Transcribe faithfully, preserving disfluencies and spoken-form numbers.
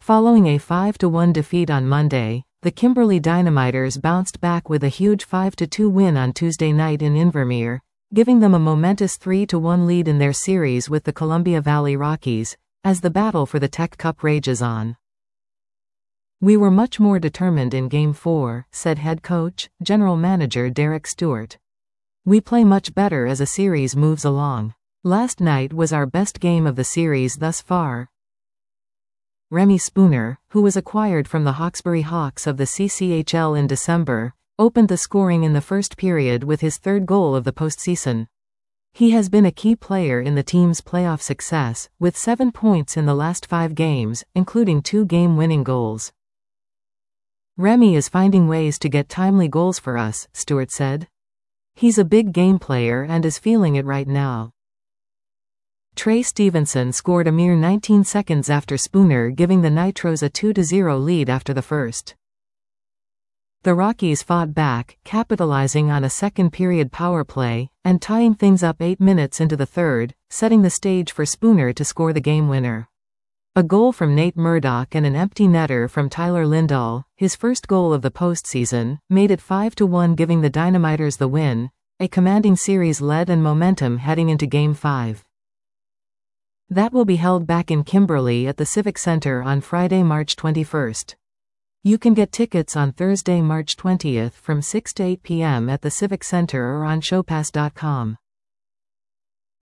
Following a five to one defeat on Monday, the Kimberley Dynamiters bounced back with a huge five to two win on Tuesday night in Invermere, giving them a momentous three to one lead in their series with the Columbia Valley Rockies, as the battle for the Tech Cup rages on. "We were much more determined in Game four, said head coach, general manager Derek Stewart. "We play much better as a series moves along. Last night was our best game of the series thus far." Remy Spooner, who was acquired from the Hawkesbury Hawks of the C C H L in December, opened the scoring in the first period with his third goal of the postseason. He has been a key player in the team's playoff success, with seven points in the last five games, including two game-winning goals. "Remy is finding ways to get timely goals for us," Stewart said. "He's a big game player and is feeling it right now." Trey Stevenson scored a mere nineteen seconds after Spooner, giving the Nitros a two to zero lead after the first. The Rockies fought back, capitalizing on a second-period power play, and tying things up eight minutes into the third, setting the stage for Spooner to score the game winner. A goal from Nate Murdoch and an empty netter from Tyler Lindahl, his first goal of the postseason, made it five to one, giving the Dynamiters the win, a commanding series lead and momentum heading into Game five. That will be held back in Kimberley at the Civic Center on Friday, March twenty-first. You can get tickets on Thursday, March twentieth from six to eight p m at the Civic Center or on showpass dot com.